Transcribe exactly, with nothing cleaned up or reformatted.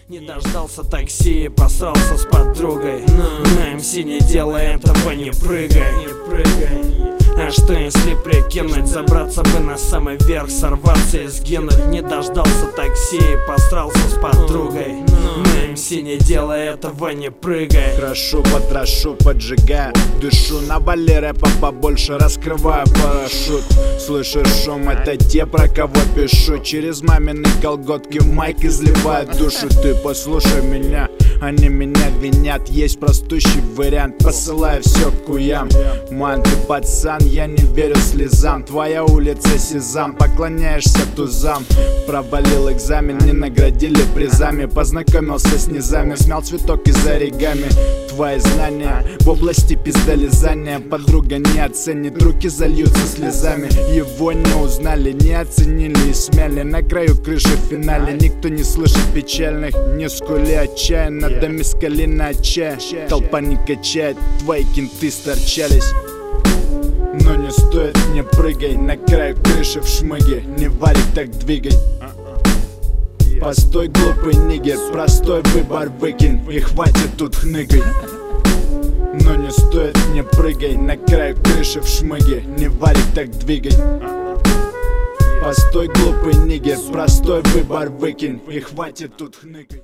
Не дождался такси и посрался с подругой. На эм си не делай этого, не прыгай, не прыгай. А что если прикинуть, забраться бы на самый верх, сорваться и сгинуть? Не дождался такси и посрался с подругой. На эм си не делай этого, не прыгай. Крашу, потрошу, поджигаю, дышу, навали рэпа побольше, раскрываю парашют. Слышишь шум, это те, про кого пишу. Через мамины колготки в майк изливают душу. Ты послушай меня, они меня винят. Есть простущий вариант, посылаю все к куям. Ман, ты пацан, я не верю слезам. Твоя улица сезам, поклоняешься тузам. Провалил экзамен, не наградили призами. Познакомился с низами, смял цветок из оригами. Твои знания в области пиздолизания подруга не оценит, руки зальются слезами. Его не узнали, не оценили и смяли. На краю крыши в финале никто не слышит печальных. Не скули отчаянно, да мискали на чай. Толпа не качает, твои кенты сторчались. Но не стоит, не прыгай на краю крыши в шмыге. Не варик, так двигай. Постой, глупый нигер, простой выбор выкинь. И хватит тут хныкай. Но не стоит, не прыгай на краю крыши в шмыге. Не варик, так двигай. Постой, глупый нигер, простой выбор выкинь. И хватит тут хныкай.